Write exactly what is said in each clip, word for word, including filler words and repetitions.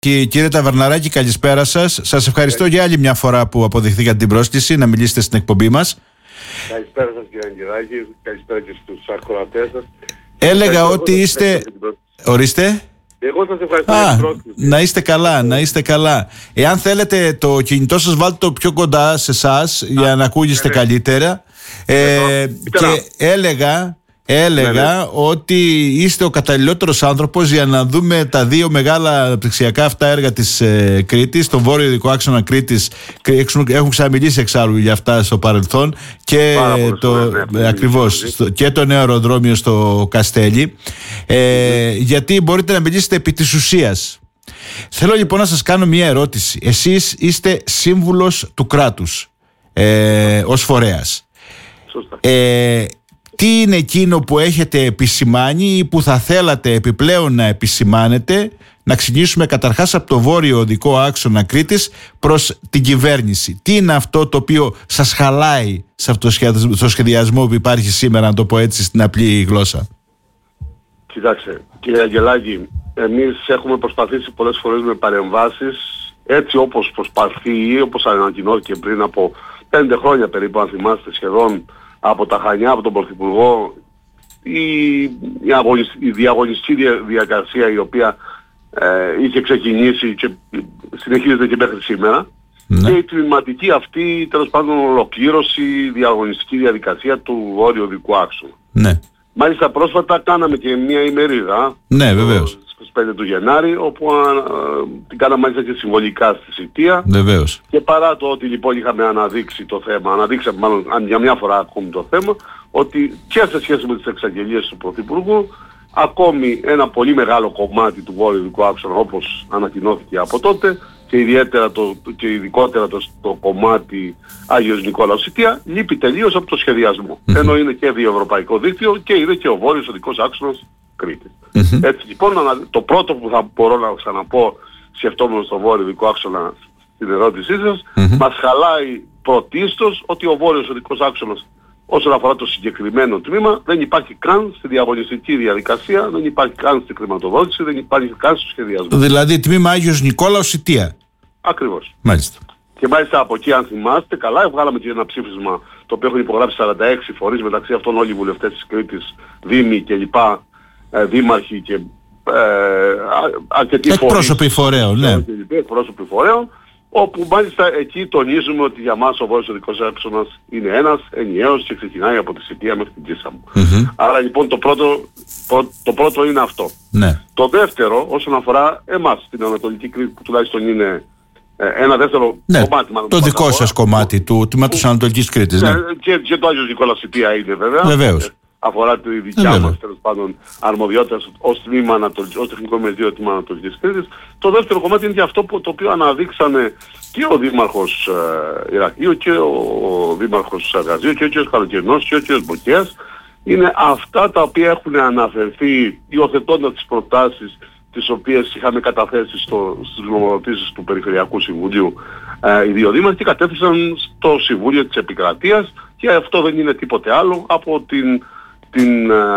Και, κύριε Ταβερναράκη, καλησπέρα σας. Σας ευχαριστώ για άλλη μια φορά που αποδεχθήκατε την πρόσκληση να μιλήσετε στην εκπομπή μας. Καλησπέρα σας, κύριε Αγγελάκη. Καλησπέρα και στους ακροατές σας. Έλεγα ότι είστε... Ορίστε. Εγώ σας ευχαριστώ Α, για την πρόσκληση. Να είστε καλά, να είστε καλά. Εάν θέλετε το κινητό σας βάλτε το πιο κοντά σε εσάς για να ακούγεστε ναι, ναι. καλύτερα. Ε, και έλεγα... Έλεγα ναι, ναι. ότι είστε ο καταλληλότερος άνθρωπος για να δούμε τα δύο μεγάλα αναπτυξιακά αυτά έργα της ε, Κρήτης, τον βόρειο ειδικό άξονα Κρήτης. Έχουν ξαναμιλήσει εξάλλου για αυτά στο παρελθόν και το, ναι, ναι, ακριβώς, στο, και το νέο αεροδρόμιο στο Καστέλι, ε, mm-hmm. γιατί μπορείτε να μιλήσετε επί της ουσίας. Θέλω λοιπόν να σας κάνω μια ερώτηση. Εσείς είστε σύμβουλος του κράτους ε, ως φορέας. Σωστά. Ε, Τι είναι εκείνο που έχετε επισημάνει ή που θα θέλατε επιπλέον να επισημάνετε, να ξεκινήσουμε καταρχάς από το βόρειο οδικό άξονα Κρήτης προς την κυβέρνηση? Τι είναι αυτό το οποίο σας χαλάει σε αυτό το σχεδιασμό που υπάρχει σήμερα, να το πω έτσι στην απλή γλώσσα? Κοιτάξτε, κύριε Αγγελάκη, εμείς έχουμε προσπαθήσει πολλές φορές με παρεμβάσεις, έτσι όπως προσπαθεί ή όπως ανακοινώθηκε πριν από πέντε χρόνια περίπου, αν θυμάστε, σχεδόν, από τα Χανιά, από τον Πρωθυπουργό, η, η, αγωνισ, η διαγωνιστική διαδικασία η οποία ε, είχε ξεκινήσει και συνεχίζεται και μέχρι σήμερα, ναι. και η τμηματική αυτή, τέλος πάντων, ολοκλήρωση, διαγωνιστική διαδικασία του βόρειου οδικού άξονα. Ναι. Μάλιστα πρόσφατα κάναμε και μια ημερίδα, ναι, βεβαίως, στις πέντε του Γενάρη, όπου α, α, την κάναμε μάλιστα και συμβολικά στη Σιτία. Βεβαίως. Και παρά το ότι λοιπόν είχαμε αναδείξει το θέμα, αναδείξαμε μάλλον για μια φορά ακόμη το θέμα, ότι και σε σχέση με τις εξαγγελίες του Πρωθυπουργού, ακόμη ένα πολύ μεγάλο κομμάτι του βόρειου ειδικού άξονα, όπως ανακοινώθηκε από τότε, και ιδιαίτερα το, και ειδικότερα το, το κομμάτι Άγιος Νικόλαος Σιτία, λείπει τελείως από το σχεδιασμό. Mm-hmm. Ενώ είναι και διευρωπαϊκό δίκτυο και είναι και ο βόρειος οδικός άξονας Κρήτης. Mm-hmm. Έτσι λοιπόν, το πρώτο που θα μπορώ να ξαναπώ σκεφτόμενος στο βόρειο οδικό άξονα στην ερώτησή σας, mm-hmm. μας χαλάει πρωτίστως ότι ο βόρειος οδικός άξονας, όσον αφορά το συγκεκριμένο τμήμα, δεν υπάρχει καν στη διαγωνιστική διαδικασία, δεν υπάρχει καν στη χρηματοδότηση, δεν υπάρχει καν στο σχεδιασμό. Δηλαδή τμήμα Άγιος Νικόλαος Σιτία. Ακριβώς. Μάλιστα. Και μάλιστα από εκεί, αν θυμάστε καλά, βγάλαμε και ένα ψήφισμα το οποίο έχουν υπογράψει σαράντα έξι φορείς, μεταξύ αυτών όλοι οι βουλευτές της Κρήτης, δήμοι και λοιπά, ε, δήμαρχοι και ε, αρκετοί φορείς. Εκπρόσωποι φορέων, ναι. Εκπρόσωποι φορέων, όπου μάλιστα εκεί τονίζουμε ότι για μας ο βόρειος οδικός άξονας είναι ένας, ενιαίος και ξεκινάει από τη Σιτία μέχρι την Κίσαμο. Mm-hmm. Άρα λοιπόν το πρώτο, το πρώτο είναι αυτό. Ναι. Το δεύτερο, όσον αφορά εμάς, την Ανατολική Κρήτη, που τουλάχιστον είναι ένα δεύτερο ναι, κομμάτι. Μάλλον, το δικό χώρα, σας κομμάτι του τμήματος Ανατολικής Κρήτης. Ναι. Και, και το Άγιος Νικόλαος Σιτία είναι βέβαια. Βεβαίως. Αφορά τη δικιά μας, τέλος πάντων, αρμοδιότητα ως τμήμα Ανατολικής, ως τεχνικό μεσδείο τμήμα Ανατολικής Κρήτης. Το δεύτερο κομμάτι είναι και αυτό που, το οποίο αναδείξανε και ο Δήμαρχος ε, Ηρακλείου και ο, ο Δήμαρχος Γαζίου και ο κ. Καλοκαιρινός και ο κ. Μποκέας. Είναι αυτά τα οποία έχουν αναφερθεί υιοθετώντας τις προτάσεις τις οποίες είχαμε καταθέσει στο, στις γνωμοδοτήσεις του Περιφερειακού Συμβουλίου ε, οι δύο δήμαρχοι, και κατέθεσαν στο Συμβούλιο της Επικρατείας, και αυτό δεν είναι τίποτε άλλο από την την ε,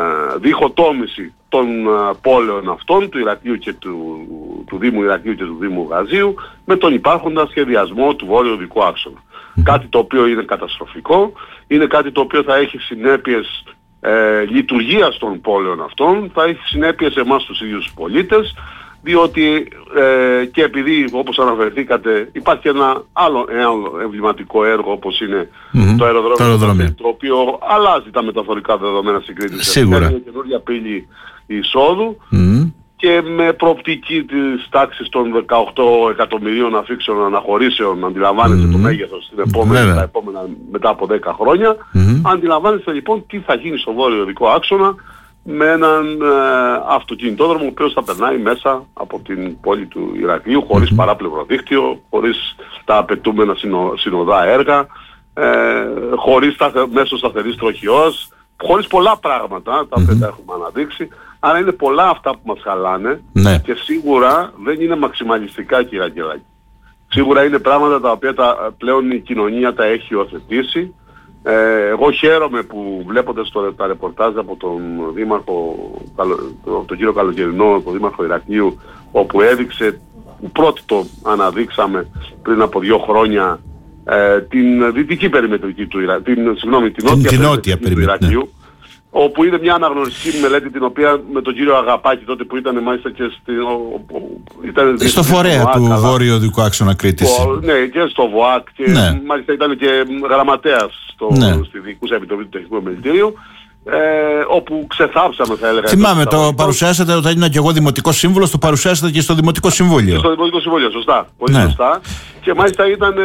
διχοτόμηση των ε, πόλεων αυτών, του Ηρακλείου και του, του Δήμου Ηρακλείου και του Δήμου Γαζίου, με τον υπάρχοντα σχεδιασμό του βόρειου οδικού άξονα. Mm. Κάτι το οποίο είναι καταστροφικό, είναι κάτι το οποίο θα έχει συνέπειες ε, λειτουργίας των πόλεων αυτών, θα έχει συνέπειες εμάς τους ίδιους τους πολίτες, διότι ε, και επειδή όπως αναφερθήκατε υπάρχει ένα άλλο, ένα άλλο εμβληματικό έργο όπως είναι mm-hmm. το αεροδρόμιο, το, αεροδρόμιο. το οποίο αλλάζει τα μεταφορικά δεδομένα στην Κρήτη. Σίγουρα. Είναι μια καινούργια πύλη εισόδου mm-hmm. και με προοπτική της τάξης των δεκαοκτώ εκατομμυρίων αφήξεων αναχωρήσεων, αντιλαμβάνεστε mm-hmm. το μέγεθος στην επόμενη, τα επόμενα, μετά από δέκα χρόνια. Mm-hmm. Αντιλαμβάνεστε λοιπόν τι θα γίνει στο βόρειο οδικό άξονα με έναν ε, αυτοκινητόδρομο ο οποίος θα περνάει μέσα από την πόλη του Ηρακλείου, χωρίς mm-hmm. παράπλευρο δίκτυο, χωρίς τα απαιτούμενα συνο, συνοδά έργα, ε, χωρίς τα, μέσω σταθερής τροχιός, χωρίς πολλά πράγματα, τα οποία mm-hmm. τα έχουμε αναδείξει. Άρα είναι πολλά αυτά που μας χαλάνε ναι. και σίγουρα δεν είναι μαξιμαλιστικά, κύριε Αγγελάκη. Σίγουρα είναι πράγματα τα οποία τα, πλέον η κοινωνία τα έχει υιοθετήσει. Ε, εγώ χαίρομαι που βλέποντας το, τα ρεπορτάζ από τον Δήμαρχο, τον κύριο Καλοκαιρινό, τον Δήμαρχο Ηρακλείου, όπου έδειξε που πρώτοι το αναδείξαμε πριν από δύο χρόνια, ε, την δυτική περιμετρική του Ιρακ, την, συγγνώμη, την νότια, την νότια περιμετρική του Ιρακίου, ναι. Όπου είναι μια αναγνωριστική μελέτη την οποία με τον κύριο Αγαπάκη τότε που ήταν μάλιστα και στη, ο, ο, ήταν στο φορέα του Βόρειο Δικού Άξονα Κρήτης. Ναι, και στο ΒΟΑΚ και ναι. Μάλιστα ήταν και γραμματέας στο, ναι. στη Διοικούσα Επιτροπή του Τεχνικού Επιμελητήριου. Ε, όπου ξεθάψαμε, θα έλεγα. Θυμάμαι, το παρουσιάσατε παρουσιάσατε όταν ήμουν και εγώ δημοτικός σύμβουλος, το παρουσιάσατε και στο Δημοτικό Συμβούλιο. Και στο Δημοτικό Συμβούλιο, σωστά. Πολύ ναι. σωστά. Και μάλιστα ήταν, ε,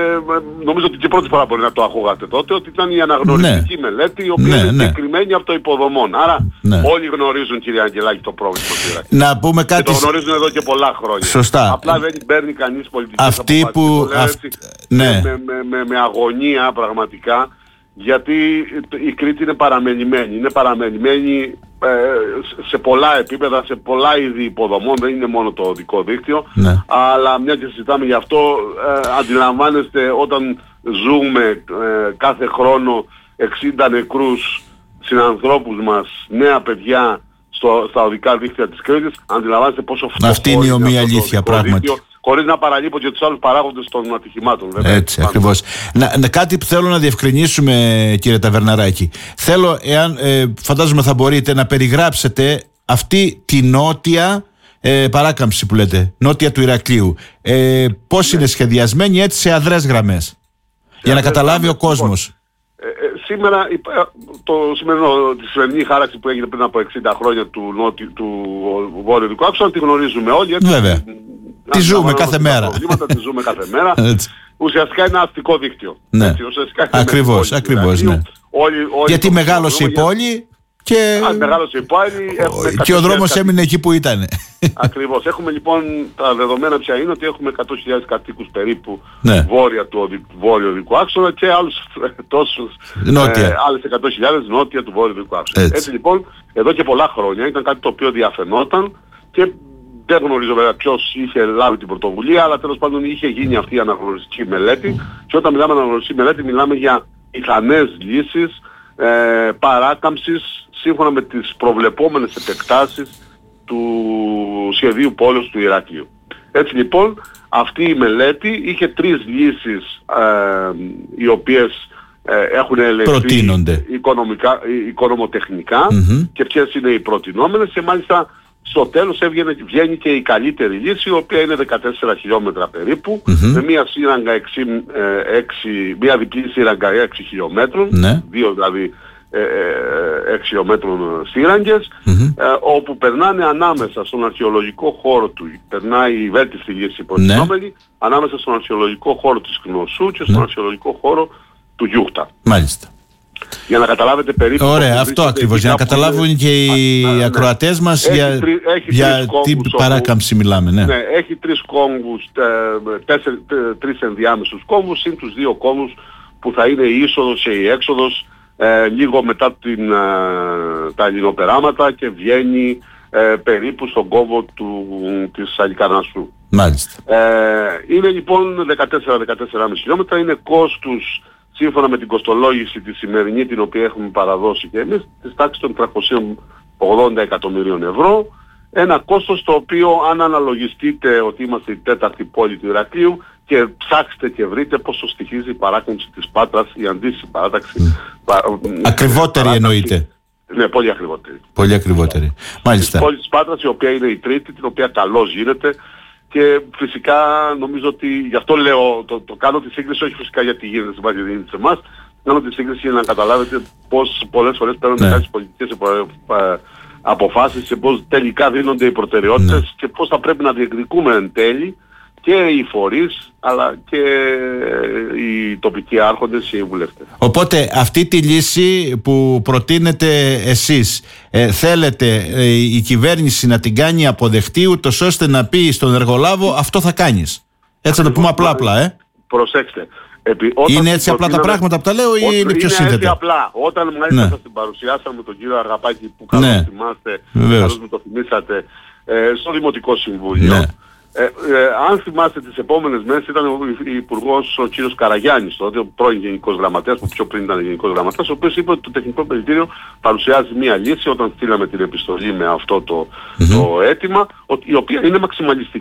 νομίζω ότι και πρώτη φορά μπορεί να το ακούγατε τότε, ότι ήταν η αναγνωριστική ναι. μελέτη, η οποία ναι, είναι ναι. συγκεκριμένη από το υποδομών. Άρα ναι. όλοι γνωρίζουν, κύριε Αγγελάκη, το πρόβλημα του Ιράκ. Να πούμε κάτι. Και το γνωρίζουν εδώ και πολλά χρόνια. Σωστά. Απλά δεν παίρνει κανείς πολιτική αυτή που αυ... ναι. με, με, με, με αγωνία πραγματικά. Γιατί η Κρήτη είναι παραμελημένη. Είναι παραμελημένη ε, σε πολλά επίπεδα, σε πολλά είδη υποδομών, δεν είναι μόνο το οδικό δίκτυο. Ναι. Αλλά μια και συζητάμε γι' αυτό, ε, αντιλαμβάνεστε όταν ζούμε ε, κάθε χρόνο εξήντα νεκρούς συνανθρώπους μας, νέα παιδιά στο, στα οδικά δίκτυα της Κρήτης, αντιλαμβάνεστε πόσο φτωχό αυτή είναι η ομοία αλήθεια, πράγματι. Δίκτυο, χωρίς να παραλείπω και τους άλλους παράγοντες των ατυχημάτων. Βέβαια. Έτσι, ακριβώς. Να, να, κάτι που θέλω να διευκρινίσουμε, κύριε Ταβερναράκη. Θέλω, εάν ε, φαντάζομαι θα μπορείτε να περιγράψετε αυτή τη νότια ε, παράκαμψη που λέτε, νότια του Ηρακλείου. Ε, πώς ναι. είναι σχεδιασμένη έτσι σε αδρές γραμμές, σε για να καταλάβει γραμμές, ο κόσμος. Ε, ε, σήμερα, το σημερινό, τη σημερινή χάραξη που έγινε πριν από εξήντα χρόνια του, νότι, του Βόρειου Δικού Άξονα, τη γνωρίζουμε όλοι. Έτσι, βέβαια. Τη ζούμε κάθε μέρα. Τη ζούμε κάθε μέρα. Ουσιαστικά είναι ένα αστικό δίκτυο. Ναι. Έτσι, ακριβώς, ακριβώς, ναι. Όλοι, όλοι γιατί μεγάλωσε η πόλη και... Αν μεγάλωσε η πόλη... και ο δρόμος έμεινε εκεί που ήταν. Ακριβώς. Έχουμε λοιπόν, τα δεδομένα πια είναι ότι έχουμε εκατό χιλιάδες κατοίκους περίπου ναι. βόρεια του Βόρειου Δικού Άξονα και άλλους τόσους, ε, άλλες εκατό χιλιάδες νότια του Βόρειου Δικού Άξονα. Έτσι. Έτσι λοιπόν, εδώ και πολλά χρόνια ήταν κάτι το οποίο διαφαινόταν και δεν γνωρίζω βέβαια ποιος είχε λάβει την πρωτοβουλία, αλλά τέλος πάντων είχε γίνει αυτή η αναγνωριστική μελέτη και όταν μιλάμε αναγνωριστική μελέτη μιλάμε για πιθανές λύσεις ε, παράκαμψης σύμφωνα με τις προβλεπόμενες επεκτάσεις του σχεδίου πόλεως του Ηρακλείου. Έτσι λοιπόν αυτή η μελέτη είχε τρεις λύσεις ε, οι οποίες ε, έχουν ελεγχθεί οικονομικά, οικονομοτεχνικά mm-hmm. και ποιες είναι οι προτινόμενες και μάλιστα στο τέλος έβγαινε, βγαίνει και η καλύτερη λύση, η οποία είναι δεκατέσσερα χιλιόμετρα περίπου, mm-hmm. με μία σύραγγα έξι, έξι, μία διπλή σύραγγα έξι χιλιόμετρων, mm-hmm. δύο δηλαδή ε, έξι χιλιόμετρων σύραγγες, mm-hmm. ε, όπου περνάνε ανάμεσα στον αρχαιολογικό χώρο του, περνάει η βέλτιστη λύση προτινόμενη, mm-hmm. ανάμεσα στον αρχαιολογικό χώρο της Κνωσού και στον mm-hmm. αρχαιολογικό χώρο του Γιούχτα. Μάλιστα. Για να καταλάβετε περίπου... Ωραία, αυτό ακριβώς, για να καταλάβουν είναι... και οι α, ναι, ακροατές μας έχει για, τρι, έχει για τι παράκαμψη όπου, μιλάμε. Ναι. Ναι, έχει τρεις κόμβους, τέσσερι, τρεις ενδιάμεσους κόμβους, συν τους δύο κόμβους που θα είναι η είσοδος και η έξοδος ε, λίγο μετά την, ε, τα ελληνοπεράματα και βγαίνει ε, περίπου στον κόμβο του, της Αλικαρνασσού. Μάλιστα. Ε, είναι λοιπόν δεκατέσσερα με δεκατέσσερα κόμμα πέντε χιλιόμετρα, είναι κόστους σύμφωνα με την κοστολόγηση τη σημερινή την οποία έχουμε παραδώσει και εμείς, της τάξης των τριακόσια ογδόντα εκατομμυρίων ευρώ, ένα κόστος το οποίο αν αναλογιστείτε ότι είμαστε η τέταρτη πόλη του Ηρακλείου και ψάξετε και βρείτε πόσο στοιχίζει η παράκαμψη της Πάτρας, η αντίστοιχη παράταξη. Mm. Πα, ακριβότερη παράταξη, εννοείται. Ναι, πολύ ακριβότερη. Πολύ ακριβότερη. Μάλιστα. Η πόλη της Πάτρας, η οποία είναι η τρίτη, την οποία καλώς γίνεται. Και φυσικά νομίζω ότι γι' αυτό λέω, το, το κάνω τη σύγκριση, όχι φυσικά γιατί γίνεται στην Πάτρια, γίνεται σε εμάς, κάνω τη σύγκριση για να καταλάβετε πώς πολλές φορές παίρνουν ναι. κάποιες πολιτικές αποφάσεις και πώς τελικά δίνονται οι προτεραιότητες ναι. και πώς θα πρέπει να διεκδικούμε εν τέλει και οι φορείς αλλά και οι τοπικοί άρχοντες και οι βουλευτές. Οπότε αυτή τη λύση που προτείνετε εσείς ε, θέλετε ε, η κυβέρνηση να την κάνει αποδεκτή ούτως ώστε να πει στον εργολάβο αυτό θα κάνεις. Έτσι να το πούμε απλά απλά ε. Προσέξτε. Επί, είναι έτσι απλά τα πράγματα που τα λέω ή είναι πιο σύνθετα? Είναι έτσι απλά. Όταν μάλιστα ναι. την παρουσιάσαμε τον κύριο Αγαπάκη που καλώς ναι. θυμάστε, καλώς μου το θυμήσατε, ε, στο Δημοτικό Συμβούλιο. Ναι. Ε, ε, αν θυμάστε τις επόμενες μέρες ήταν ο Υπουργός ο κύριος Καραγιάννης, τότε ο πρώην Γενικός Γραμματέας, που πιο πριν ήταν Γενικός Γραμματέας, ο οποίος είπε ότι το Τεχνικό Επιμελητήριο παρουσιάζει μία λύση όταν στείλαμε την επιστολή με αυτό το, mm-hmm. το αίτημα, η οποία είναι μαξιμαλιστική.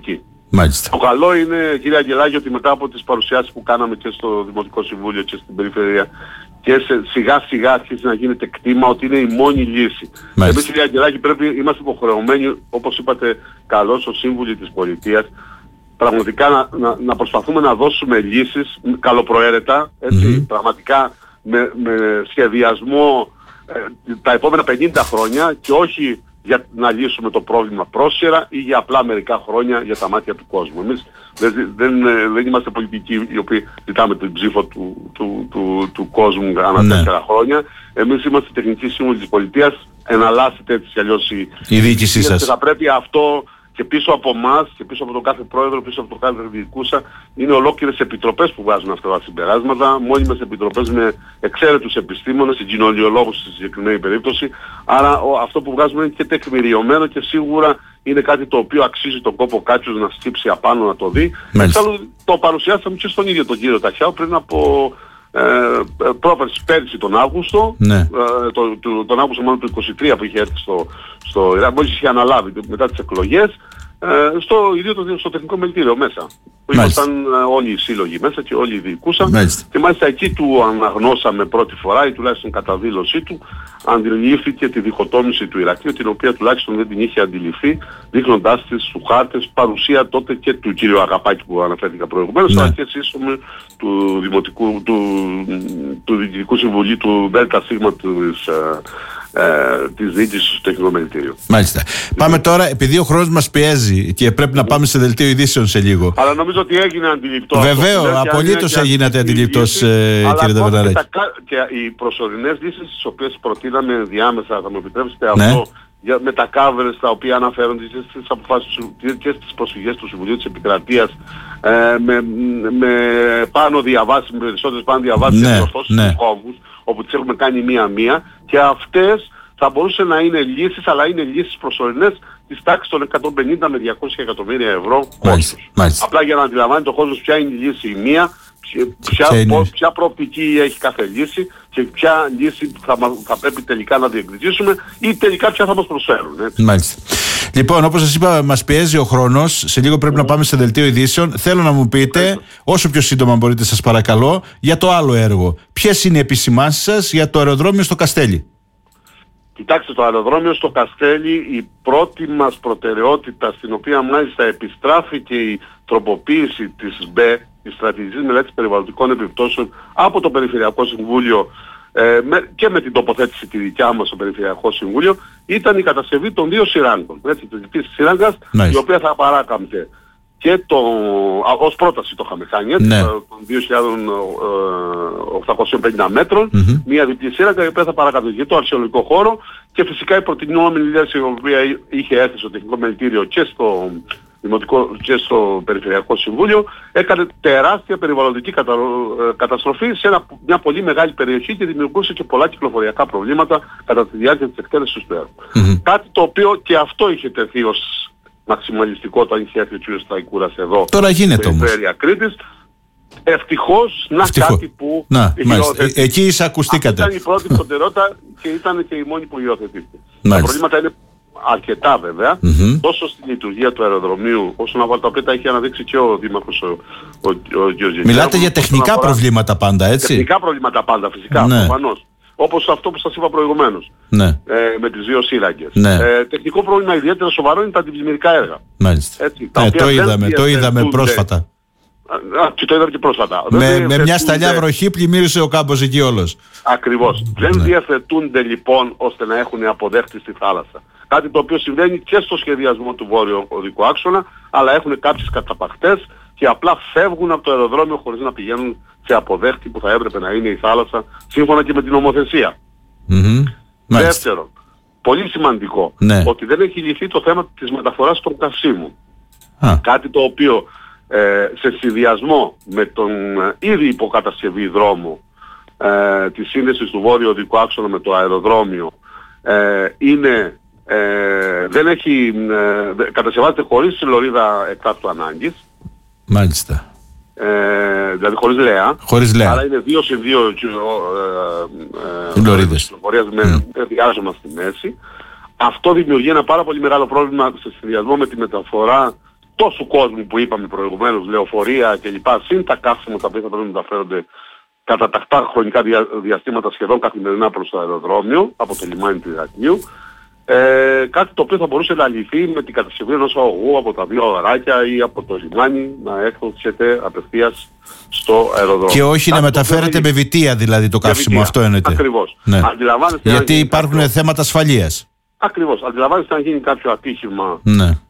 Μάλιστα. Το καλό είναι, κύριε Αγγελάκη, ότι μετά από τις παρουσιάσεις που κάναμε και στο Δημοτικό Συμβούλιο και στην Περιφέρεια και σε, σιγά σιγά αρχίζει να γίνεται κτήμα ότι είναι η μόνη λύση. Εμείς, κύριε Αγγελάκη, πρέπει, είμαστε υποχρεωμένοι, όπως είπατε καλώς ως σύμβουλοι της πολιτείας, πραγματικά να, να, να προσπαθούμε να δώσουμε λύσεις καλοπροαίρετα, έτσι, mm-hmm. πραγματικά με, με σχεδιασμό ε, τα επόμενα πενήντα χρόνια και όχι για να λύσουμε το πρόβλημα πρόσφαιρα ή για απλά μερικά χρόνια για τα μάτια του κόσμου. Εμείς δεν, δεν, δεν είμαστε πολιτικοί οι οποίοι ζητάμε την ψήφο του, του, του, του κόσμου ανά ναι. τέσσερα χρόνια. Εμείς είμαστε τεχνικοί σύμβουλοι της πολιτείας, εναλλάσσεται έτσι κι αλλιώς η, η διοίκησή σας. Θα πρέπει αυτό και πίσω από εμάς και πίσω από τον κάθε πρόεδρο, πίσω από τον κάθε διοικούσα, είναι ολόκληρες επιτροπές που βγάζουν αυτά τα συμπεράσματα, μόνιμες επιτροπές με εξαίρετους επιστήμονες, συγκοινωνιολόγους στη συγκεκριμένη περίπτωση. Άρα ο, αυτό που βγάζουμε είναι και τεκμηριωμένο και σίγουρα είναι κάτι το οποίο αξίζει τον κόπο κάποιος να στύψει απάνω να το δει. Εξάλλου το παρουσιάσαμε και στον ίδιο τον κύριο Ταχιάου πριν από ε, πρόπερση πέρυσι τον Αύγουστο, ναι. ε, το, το, τον Αύγουστο μόνο του είκοσι τρία που είχε έρθει στο, στο Ιράκ, μόλις είχε αναλάβει μετά τις εκλογές, ε, στο ίδιο το, στο τεχνικό μελητήριο μέσα. Που ήμασταν ε, όλοι οι σύλλογοι μέσα και όλοι οι διοικούσαν. Μάλιστα. Και μάλιστα εκεί του αναγνώσαμε πρώτη φορά ή τουλάχιστον κατά δήλωσή του αντιλήφθηκε τη διχοτόμηση του Ηρακλείου, την οποία τουλάχιστον δεν την είχε αντιληφθεί, δείχνοντάς της στους χάρτες, παρουσία τότε και του κύριου Αγαπάκη που αναφέρθηκα προηγουμένως, ναι. αλλά και σύστομη του Δημοτικού, του, του Διοικητικού Συμβουλίου του ΔΣ της, ε, ε, της διοίκησης του Τεχνικού Μελητήριου. Μάλιστα. Πάμε τώρα, επειδή ο χρόνος μας πιέζει και πρέπει να πάμε σε δελτίο ειδήσεων σε λίγο. Αλλά νομίζω ότι έγινε αντιληπτό. Βεβαίω, απολύτως έγινατε αντιληπτός, ε, κύριε Νταβερναράκη. Και οι προσωρινές λύσεις τις οποίες προτείναμε διάμεσα, θα μου επιτρέψετε ναι. αυτό, για, με τα κάβερες τα οποία αναφέρονται και στις αποφάσεις και στις προσφυγές του Συμβουλίου της Επικρατείας, ε, με, με πάνω διαβάσεις, με περισσότερες πάνω διαβάσεις ναι, και ορθώσεις ναι. τους κόμβους, όπου τις έχουμε κάνει μία-μία, και αυτές θα μπορούσε να είναι λύσεις, αλλά είναι λύσεις προσωρινές της τάξης των εκατόν πενήντα με διακόσια εκατομμύρια ευρώ κόστος. Απλά για να αντιλαμβάνει ο κόσμος ποια είναι η λύση η μία, ποια, ποια προοπτική έχει κάθε λύση και ποια λύση θα, θα πρέπει τελικά να διεκδικήσουμε ή τελικά ποια θα μας προσφέρουν. Έτσι. Μάλιστα. Λοιπόν, όπως σας είπα, μας πιέζει ο χρόνος. Σε λίγο πρέπει mm. να πάμε σε δελτίο ειδήσεων. Θέλω να μου πείτε, mm. όσο πιο σύντομα μπορείτε, σας παρακαλώ, για το άλλο έργο. Ποιες είναι οι επισημάνσεις σας για το αεροδρόμιο στο Καστέλι? Κοιτάξτε, το αεροδρόμιο στο Καστέλι, η πρώτη μας προτεραιότητα, στην οποία μάλιστα επιστράφηκε η τροποποίηση της ΣΜΠΕ, της Στρατηγικής Μελέτης Περιβαλλοντικών Επιπτώσεων, από το Περιφερειακό Συμβούλιο ε, με, και με την τοποθέτηση τη δικιά μας στο Περιφερειακό Συμβούλιο, ήταν η κατασκευή των δύο σειράγκων. Έτσι, της σειράγγας, nice. η οποία θα παράκαμπτε και το, α, ως πρόταση το είχαμε κάνει, έτσι, ναι. των δύο χιλιάδες οκτακόσια πενήντα μέτρων, mm-hmm. μια διπλή σύραγγα η οποία θα παρακάτω και το αρχαιολογικό χώρο, και φυσικά η προτινόμενη λύση η οποία είχε έρθει στο Τεχνικό Μελητήριο και στο Δημοτικό και στο Περιφερειακό Συμβούλιο, έκανε τεράστια περιβαλλοντική κατα... καταστροφή σε ένα, μια πολύ μεγάλη περιοχή και δημιουργούσε και πολλά κυκλοφοριακά προβλήματα κατά τη διάρκεια της εκτέλεσης του έργου. Mm-hmm. Κάτι το οποίο και αυτό είχε τεθεί ως μαξιμαλιστικό όταν είχε έρθει ο κ. Σταϊκούρας εδώ. Τώρα γίνεται όμως. Περιφέρεια Κρήτης. Ευτυχώς να Ευτυχώς. κάτι που να, ε, εκεί εισακουστήκατε. Αυτή ήταν η πρώτη προτεραιότητα και ήταν και η μόνη που υιοθετήθηκε. Τα προβλήματα είναι αρκετά βέβαια, mm-hmm. τόσο στη λειτουργία του αεροδρομίου, όσον αφορά τα οποία τα έχει αναδείξει και ο Δήμαρχος ο, ο, ο, ο κ. Γενιάκος. Μιλάτε για τεχνικά αφορά... προβλήματα πάντα, έτσι. Τεχνικά προβλήματα πάντα, φυσικά, ναι. προφανώς. Όπως αυτό που σας είπα προηγουμένως, ναι. ε, με τις δύο σύραγγες. Ναι. Ε, τεχνικό πρόβλημα ιδιαίτερα σοβαρό είναι τα αντιπλημμυρικά έργα. Μάλιστα. Έτσι, τα ε, το είδαμε, το είδαμε πρόσφατα. Α, και το είδαμε και πρόσφατα. Με, με μια σταλιά βροχή πλημμύρισε ο κάμπος εκεί όλος. Ακριβώς. Ναι. Δεν διαθετούνται λοιπόν ώστε να έχουν αποδέχτη στη θάλασσα. Κάτι το οποίο συμβαίνει και στο σχεδιασμό του βόρειου οδικού άξονα, αλλά έχουν κάποιες καταπαχτές και απλά φεύγουν από το αεροδρόμιο χωρίς να πηγαίνουν σε αποδέχτη που θα έπρεπε να είναι η θάλασσα, σύμφωνα και με την νομοθεσία. Mm-hmm. Δεύτερον, πολύ σημαντικό, ναι. ότι δεν έχει λυθεί το θέμα της μεταφοράς των καυσίμων. Ah. Κάτι το οποίο ε, σε συνδυασμό με τον ε, ήδη υποκατασκευή δρόμο ε, της σύνδεσης του βόρειου οδικού άξονα με το αεροδρόμιο ε, είναι, ε, δεν έχει, ε, κατασκευάζεται χωρίς λωρίδα εκτάκτου ανάγκης. Μάλιστα. Ε, δηλαδή χωρίς λέα, χωρίς λέα. αλλά είναι δύο συν δύο ε, ε, λωρίδες κυκλοφορίας με διάζωμα στη μέση. Αυτό δημιουργεί ένα πάρα πολύ μεγάλο πρόβλημα σε συνδυασμό με τη μεταφορά τόσου κόσμου που είπαμε προηγουμένως, λεωφορεία κλπ. Συν τα καύσιμα τα οποία θα πρέπει να μεταφέρονται κατά τακτά χρονικά δια, διαστήματα σχεδόν καθημερινά προς το αεροδρόμιο, από το λιμάνι του Ηρακλείου. Ε, κάτι το οποίο θα μπορούσε να λυθεί με την κατασκευή ενός αγωγού από τα δύο αγαράκια ή από το λιμάνι να έρχεται απευθείας στο αεροδρόμιο. Και όχι κάτι να μεταφέρεται με βιτία δηλαδή το καύσιμο, αυτό εννοείται. Ακριβώς. Ναι. Γιατί υπάρχουν κάποιο... θέματα ασφαλείας. Ακριβώς. Αντιλαμβάνεστε αν γίνει κάποιο ατύχημα ναι. ε,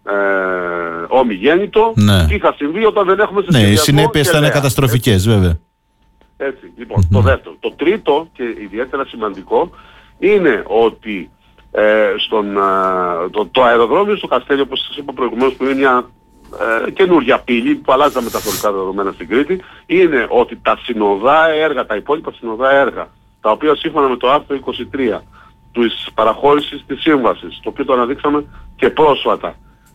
ομιγέννητο, ναι. τι θα συμβεί όταν δεν έχουμε σε ναι, οι συνέπειες θα είναι καταστροφικές βέβαια. Έτσι, λοιπόν, mm-hmm. το δεύτερο. Το τρίτο και ιδιαίτερα σημαντικό είναι ότι ε, στον, ε, το, το αεροδρόμιο στο Καστέλιο, όπως σας είπα προηγουμένως, που είναι μια ε, καινούργια πύλη που αλλάζει τα μεταφορικά δεδομένα στην Κρήτη, είναι ότι τα συνοδά έργα, τα υπόλοιπα συνοδά έργα, τα οποία σύμφωνα με το άρθρο είκοσι τρία της παραχώρησης της σύμβασης, το οποίο το αναδείξαμε και πρόσφατα,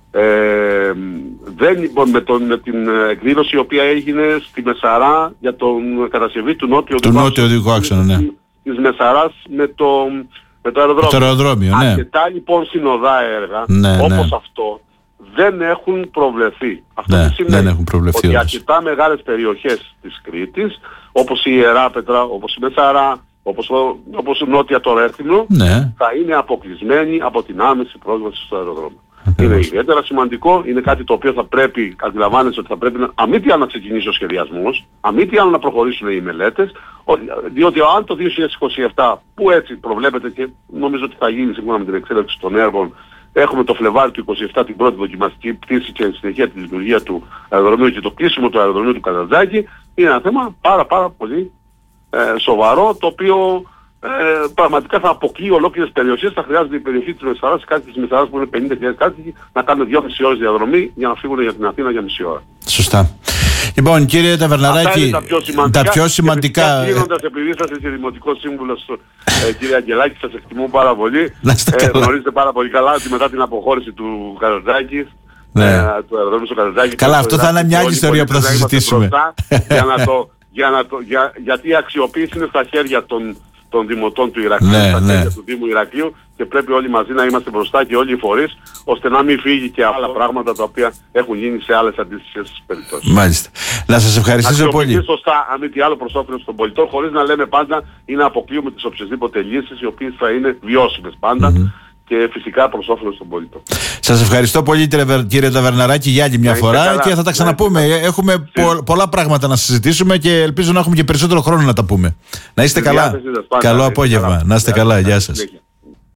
Ε, δεν, λοιπόν, με, τον, με την εκδήλωση η οποία έγινε στη Μεσαρά για τον κατασκευή του νότιου οδικού άξονα, ναι. της Μεσαράς με το, με το αεροδρόμιο. Το αεροδρόμιο, ναι. Αρκετά λοιπόν συνοδά έργα, ναι, όπως ναι. αυτό, δεν έχουν προβλεφθεί. Αυτό ναι, σημαίνει δεν έχουν προβλεφθεί, ότι αρκετά μεγάλες περιοχές της Κρήτης, όπως η Ιεράπετρα, όπως η Μεσαρά, όπως, όπως η Νότια το Ρέθυμνο, ναι. θα είναι αποκλεισμένοι από την άμεση πρόσβαση στο αεροδρόμιο. Είναι ιδιαίτερα σημαντικό, είναι κάτι το οποίο θα πρέπει, αντιλαμβάνεσαι ότι θα πρέπει να, αμή τι άλλο να ξεκινήσει ο σχεδιασμός, αμή τι άλλο να προχωρήσουν οι μελέτες, διότι αν το δύο χιλιάδες είκοσι επτά, που έτσι προβλέπεται και νομίζω ότι θα γίνει σύμφωνα με την εξέλιξη των έργων, έχουμε το Φλεβάρι του είκοσι επτά την πρώτη δοκιμαστική πτήση και στη συνεχεία τη λειτουργία του αεροδρομίου και το κλείσιμο του αεροδρομίου του Καρατζάκη, είναι ένα θέμα πάρα πάρα πολύ ε, σοβαρό, το οποίο Ε, πραγματικά θα αποκλείει ολόκληρες περιοχές. Θα χρειάζεται η περιοχή της Μεσαράς, οι κάτοικοι της Μεσαράς που είναι πενήντα χιλιάδες κάτοικοι, να κάνουν δυόμιση ώρες διαδρομή για να φύγουν για την Αθήνα για μισή ώρα. Σωστά. Λοιπόν, κύριε Ταβερναράκη, τα πιο σημαντικά. Τα πιο σημαντικά... Κλείνοντας, επειδή είσαστε και δημοτικός σύμβουλος, ε, κύριε Αγγελάκη, σας εκτιμώ πάρα πολύ. ε, γνωρίζετε πάρα πολύ καλά ότι μετά την αποχώρηση του Καρατζάκη, ναι. ε, του αεροδρόμιου στο Καρατζάκη... Καλά, αυτό θα είναι μια άλλη ιστορία που θα συζητήσουμε. για να το, για να το, για, γιατί η αξιοποίηση είναι στα χέρια των των δημοτών του Ηρακλείου, ναι, στα ναι. χέρια του Δήμου Ηρακλείου, και πρέπει όλοι μαζί να είμαστε μπροστά και όλοι οι φορείς, ώστε να μην φύγει και άλλα πράγματα τα οποία έχουν γίνει σε άλλες αντίστοιχες περιπτώσεις. Μάλιστα. Να σας ευχαριστήσω πολύ. Να σωστά, αν μη τι άλλο, προς όφελος των πολιτών, χωρίς να λέμε πάντα ή να αποκλείουμε τις οποιασδήποτε λύσεις, οι οποίες θα είναι βιώσιμες πάντα. Mm-hmm. Και φυσικά προς όφελος των πολιτών. Σας ευχαριστώ πολύ κύριε Ταβερναράκη για άλλη μια φορά καλά. Και θα τα ξαναπούμε. Ναι. Έχουμε πο, πολλά πράγματα να συζητήσουμε και ελπίζω να έχουμε και περισσότερο χρόνο να τα πούμε. Να είστε καλά. Καλό απόγευμα. Να είστε καλά. Γεια σας.